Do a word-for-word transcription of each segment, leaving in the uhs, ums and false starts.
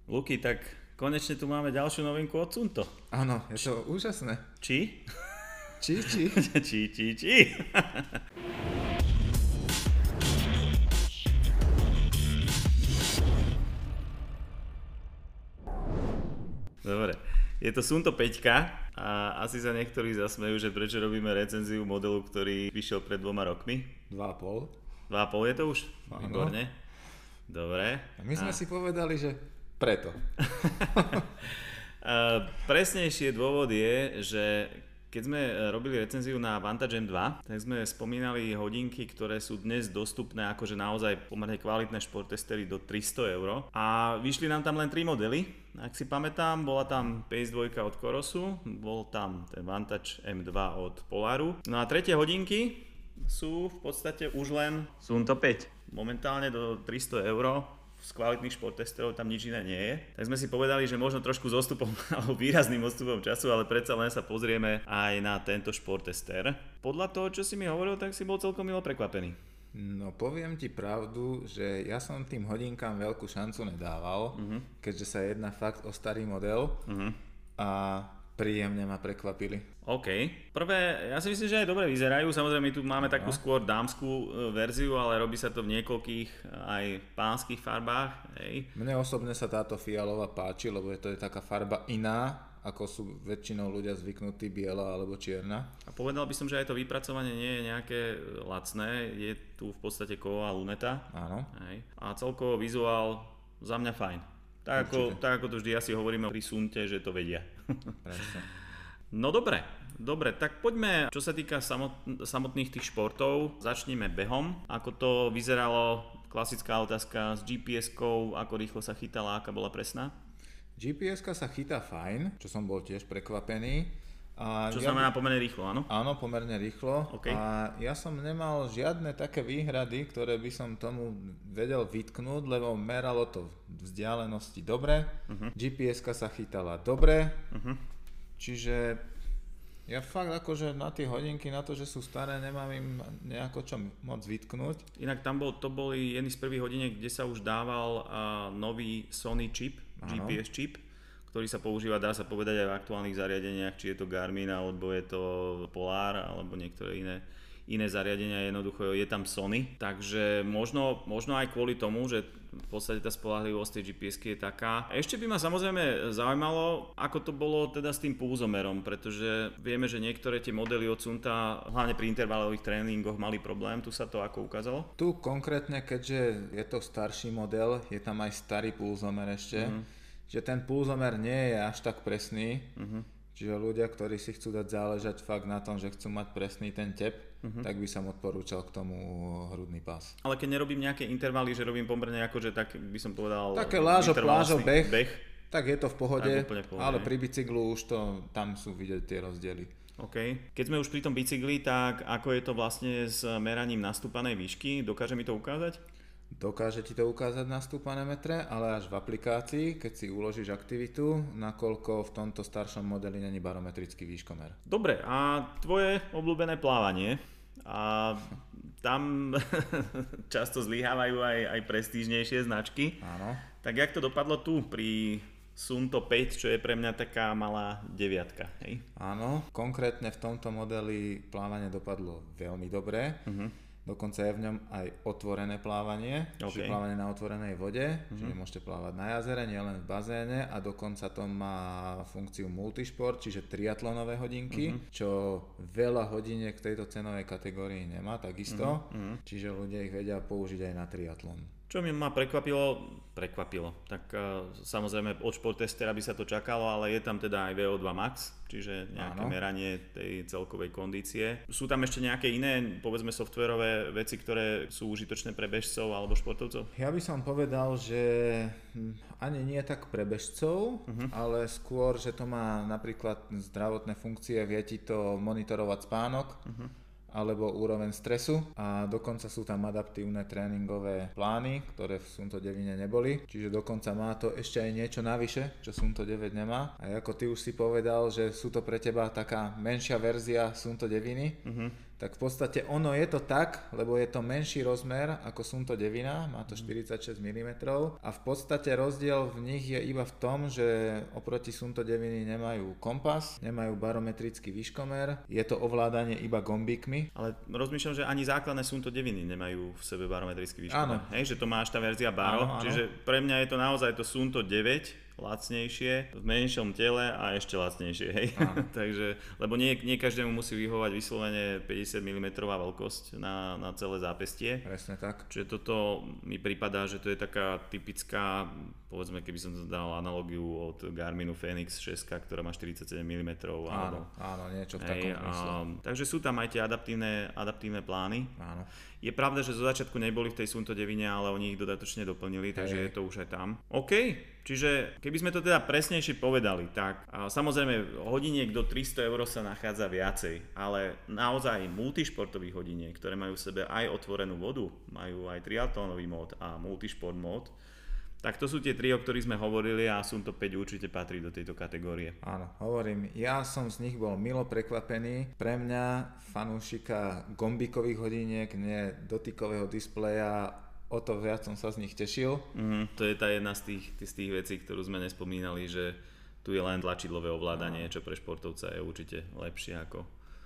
Luky, tak konečne tu máme ďalšiu novinku od Suunto. Áno, je to úžasné. Či? Či, či. či, či, či. Dobre, je to Suunto päť a asi sa niektorí zasmejú, že prečo robíme recenziu modelu, ktorý vyšiel pred dvoma rokmi. Dva a pol. Dva a pol je to už? Áno. Výborne. Dobre. A my sme a... si povedali, že preto. Presnejšie dôvod je, že keď sme robili recenziu na Vantage em dva, tak sme spomínali hodinky, ktoré sú dnes dostupné akože naozaj pomerne kvalitné športtestery do tristo eur. A vyšli nám tam len tri modely. Ak si pamätám, bola tam Pace dva od Corosu, bol tam ten Vantage em dva od Polaru. No a tretie hodinky sú v podstate už len Suunto päť. Momentálne do tristo eur. Z kvalitných športtesterov tam nič iné nie je. Tak sme si povedali, že možno trošku s odstupom alebo výrazným odstupom času, ale predsa len sa pozrieme aj na tento športtester. Podľa toho, čo si mi hovoril, tak si bol celkom milo prekvapený. No poviem ti pravdu, že ja som tým hodinkám veľkú šancu nedával, uh-huh. keďže sa jedná fakt o starý model uh-huh. a príjemne ma prekvapili. OK. Prvé, ja si myslím, že aj dobre vyzerajú. Samozrejme, my tu máme takú skôr dámskú verziu, ale robí sa to v niekoľkých aj pánskych farbách. Hej. Mne osobne sa táto fialová páči, lebo je to je taká farba iná, ako sú väčšinou ľudia zvyknutí, biela alebo čierna. A povedal by som, že aj to vypracovanie nie je nejaké lacné. Je tu v podstate kovová luneta. Áno. Hej. A celkovo vizuál za mňa fajn. Tak ako, tak ako to vždy asi hovoríme pri Suunte, že to vedia. No dobre, dobre, tak poďme, čo sa týka samot, samotných tých športov, začneme behom. Ako to vyzeralo, klasická otázka s gé pé eskou, ako rýchlo sa chytala, aká bola presná? gé pé eska sa chytá fajn, čo som bol tiež prekvapený. A čo ja znamená by... pomerne rýchlo, áno? Áno, pomerne rýchlo. Okay. A ja som nemal žiadne také výhrady, ktoré by som tomu vedel vytknúť, lebo meralo to vzdialenosti dobre, uh-huh. gé pé eska sa chytala dobre, uh-huh. čiže ja fakt akože na tie hodinky, na to, že sú staré, nemám im nejako čo moc vytknúť. Inak tam bol, to boli jedni z prvých hodiniek, kde sa už dával uh, nový Sony čip, áno. gé pé es čip, ktorý sa používa, dá sa povedať, aj v aktuálnych zariadeniach, či je to Garmin, alebo je to Polar, alebo niektoré iné, iné zariadenia, jednoducho je tam Sony. Takže možno, možno aj kvôli tomu, že v podstate tá spoľahlivosť tej gé pé esky je taká. Ešte by ma samozrejme zaujímalo, ako to bolo teda s tým pulzomerom, pretože vieme, že niektoré tie modely od Suunta, hlavne pri intervalových tréningoch, mali problém. Tu sa to ako ukázalo? Tu konkrétne, keďže je to starší model, je tam aj starý pulzomer ešte, mm-hmm. že ten pulzomer nie je až tak presný, uh-huh. čiže ľudia, ktorí si chcú dať záležať fakt na tom, že chcú mať presný ten tep, uh-huh. tak by som odporúčal k tomu hrudný pás. Ale keď nerobím nejaké intervaly, že robím pomerne akože tak by som povedal... Také lážo, plážo, beh, beh, tak je to v pohode, v pohode, ale pri bicyklu už to, tam sú vidieť tie rozdiely. OK. Keď sme už pri tom bicykli, tak ako je to vlastne s meraním nastúpanej výšky? Dokáže mi to ukázať? Dokáže ti to ukázať na stúpané metre, ale až v aplikácii, keď si uložíš aktivitu, nakoľko v tomto staršom modeli není barometrický výškomer. Dobre, a tvoje obľúbené plávanie? A tam často zlyhávajú aj, aj prestížnejšie značky. Áno. Tak jak to dopadlo tu pri Suunto päť, čo je pre mňa taká malá deviatka, hej? Áno, konkrétne v tomto modeli plávanie dopadlo veľmi dobre. Uh-huh. Dokonca je v ňom aj otvorené plávanie, okay. čiže plávanie na otvorenej vode, uh-huh. čiže môžete plávať na jazere, nielen v bazéne a dokonca to má funkciu multišport, čiže triatlonové hodinky, uh-huh. čo veľa hodiniek v tejto cenovej kategórii nemá takisto, uh-huh. čiže ľudia ich vedia použiť aj na triatlon. Čo mi ma prekvapilo, prekvapilo, tak uh, samozrejme od športtestera by sa to čakalo, ale je tam teda aj vé ó dva max, čiže nejaké Áno. meranie tej celkovej kondície. Sú tam ešte nejaké iné, povedzme softverové veci, ktoré sú užitočné pre bežcov alebo športovcov? Ja by som povedal, že ani nie tak pre bežcov, uh-huh. ale skôr, že to má napríklad zdravotné funkcie, vie ti to monitorovať spánok, uh-huh. alebo úroveň stresu a dokonca sú tam adaptívne tréningové plány, ktoré v Suunto deväť neboli, čiže dokonca má to ešte aj niečo navyše, čo Suunto deväť nemá. A ako ty už si povedal, že sú to pre teba taká menšia verzia Suunto deväť, uh-huh. tak v podstate ono je to tak, lebo je to menší rozmer ako Suunto deväť, má to štyridsaťšesť milimetrov a v podstate rozdiel v nich je iba v tom, že oproti Suunto deväť nemajú kompas, nemajú barometrický výškomer, je to ovládanie iba gombíkmi. Ale rozmýšľam, že ani základné Suunto deväť nemajú v sebe barometrický výškomer. Hej, že to máš tá verzia Baro, áno, áno. Čiže pre mňa je to naozaj to Suunto deväť, lacnejšie, v menšom tele a ešte lacnejšie, hej. Takže, lebo nie, nie každému musí vyhovať vyslovene päťdesiat milimetrov veľkosť na, na celé zápestie. Presne tak. Čiže toto mi pripadá, že to je taká typická, povedzme, keby som dal analogiu od Garminu Fenix šesť, ktorá má štyridsaťsedem milimetrov. Áno, áno, niečo v takom mysle. Takže sú tam aj tie adaptívne, adaptívne plány. Áno. Je pravda, že zo začiatku neboli v tej Suunto deväť, ale oni ich dodatočne doplnili, takže hey. Je to už aj tam. OK, čiže keby sme to teda presnejšie povedali, tak a samozrejme hodiniek do tristo eur sa nachádza viacej, ale naozaj multišportových hodiniek, ktoré majú v sebe aj otvorenú vodu, majú aj triatlónový mód a multišport mód, tak to sú tie tri, o ktorých sme hovorili a Suunto päť určite patrí do tejto kategórie. Áno, hovorím, ja som z nich bol milo prekvapený. Pre mňa, fanúšika gombíkových hodiniek, nie dotykového displeja, o to viac som sa z nich tešil. Mm, to je tá jedna z tých, z tých vecí, ktorú sme nespomínali, že tu je len tlačidlové ovládanie, čo pre športovca je určite lepšie ako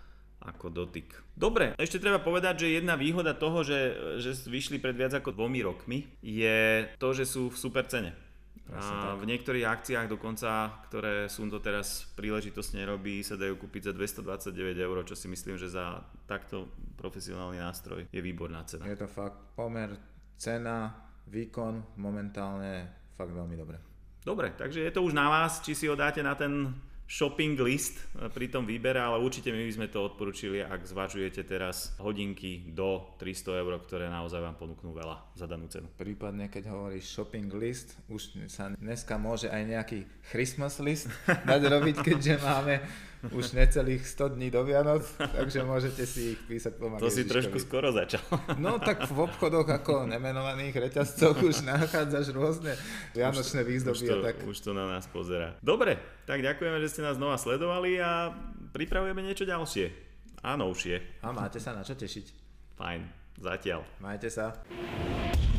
ako dotyk. Dobre, ešte treba povedať, že jedna výhoda toho, že, že vyšli pred viac ako dvomi rokmi, je to, že sú v super cene. A v niektorých akciách dokonca, ktoré Suunto teraz príležitosne robí, sa dajú kúpiť za dvestodvadsaťdeväť eur, čo si myslím, že za takto profesionálny nástroj je výborná cena. Je to fakt pomer, cena, výkon momentálne fakt veľmi dobre. Dobre, takže je to už na vás, či si ho dáte na ten shopping list pri tom výbere, ale určite my by sme to odporúčili, ak zvažujete teraz hodinky do tristo eur, ktoré naozaj vám ponúknú veľa za danú cenu. Prípadne, keď hovoríš shopping list, už sa dneska môže aj nejaký Christmas list dať robiť, keďže máme už necelých sto dní do Vianoc, takže môžete si ich písať pomaly. To si Ježiškovi. Trošku skoro začal. No tak v obchodoch ako nemenovaných reťazcoch už nachádzaš rôzne vianočné výzdoby. Už to, tak... už to na nás pozerá. Dobre, tak ďakujeme, že ste nás znova sledovali a pripravujeme niečo ďalšie. A novšie. A máte sa na čo tešiť. Fajn, zatiaľ. Majte sa.